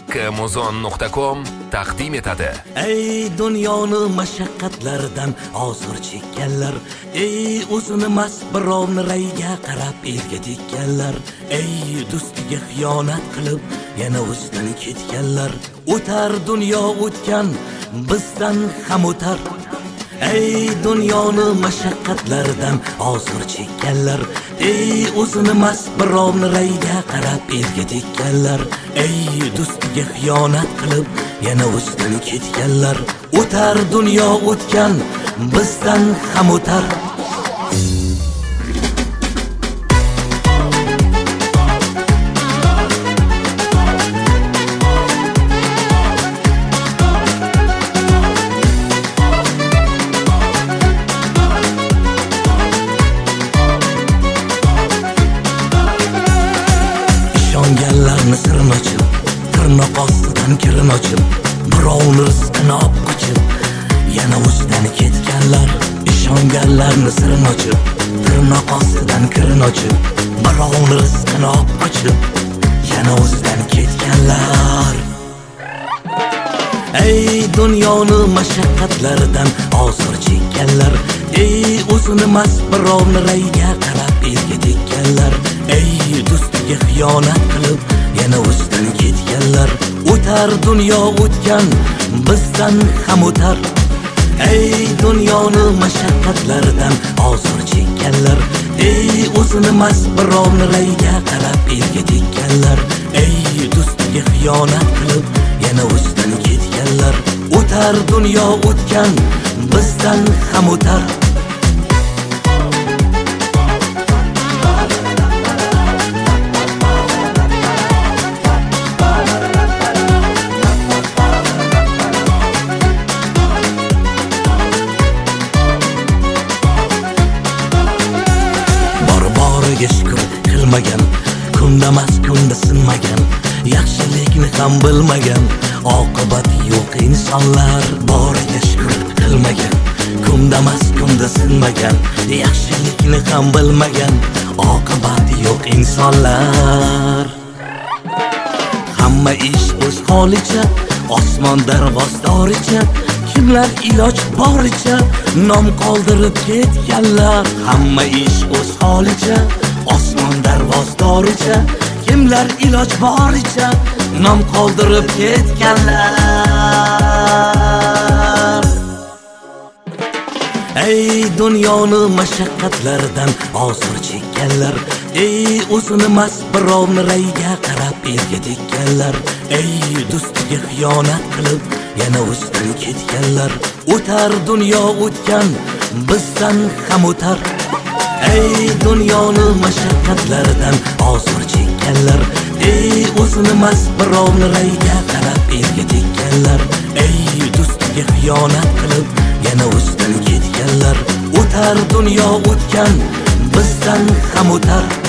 Haqqimuzon.com taqdim etadi. Ey dunyoni mashaqqatlardan ozor chekkanlar, ey o'zini mast birovni rayga qarab erga tekkanlar, ey do'stiga xiyonat qilib yana o'zidan ketganlar, o'tar dunyo o'tgan bizdan ham o'tar. Ey dunyoni mashaqqatlardan ozor chekkanlar, ey o'zini mast birovni rayga qarab erga tekkanlar, ey do'stiga xiyonat qilib yana o'zidan ketganlar, o'tar dunyo o'tgan bizdan ham o'tar. Ishonganlarni sirini ochib, tirnoq ostidan kirin ochib, birovni rizqini olib qochib yana o'zidan ketganlar. Ishonganlarni sirini ochib, tirnoq ostidan kirin ochib, birovni rizqini olib qochib yana o'zidan ketganlar. Ey dunyoni mashaqqatlaridan ozor chekkanlar, ey o'zini mast birovni rayga qarab erga tekkanlar, ey do'stiga xiyonat qilib yana o'zidan ketganlar, o'tar dunyo o'tgan bizdan ham o'tar. Ey dunyoni mashaqqatlaridan ozor chekkanlar, ey o'zini mast birovni rayga qarab erga tekkanlar, ey do'stiga xiyonat qilib yana o'zidan ketganlar, o'tar dunyo o'tgan bizdan ham o'tar. Shukr qilmagan, kundamas kunda sinmagan, yaxshilikni ham bilmagan, oqibati yo'q insonlar. Boriga shukr qilmagan, kundamas kunda sinmagan, yaxshilikni ham bilmagan, oqibati yo'q insonlar. Hamma ish o'z holicha, osmon darvozdoricha, kimlar iloj boricha nom qoldirib ketganlar. Hamma ish o'z holicha, osmon darvozdoricha, kimlar iloj boricha nom qoldirib ketganlar. Ey dunyoni mashaqqatlaridan ozor chekkanlar, ey o'zini mast birovni rayga qarab erga tekkanlar, ey do'stiga xiyonat qilib yana o'zidan ketganlar, o'tar dunyo o'tgan bizdan ham o'tar. Ey dunyoni mashaqqatlaridan ozor chekkanlar, ey o'zini mast birovni rayga qarab erga tekkanlar, ey do'stiga xiyonat qilib yana o'zidan ketganlar, o'tar dunyo o'tgan bizdan ham o'tar.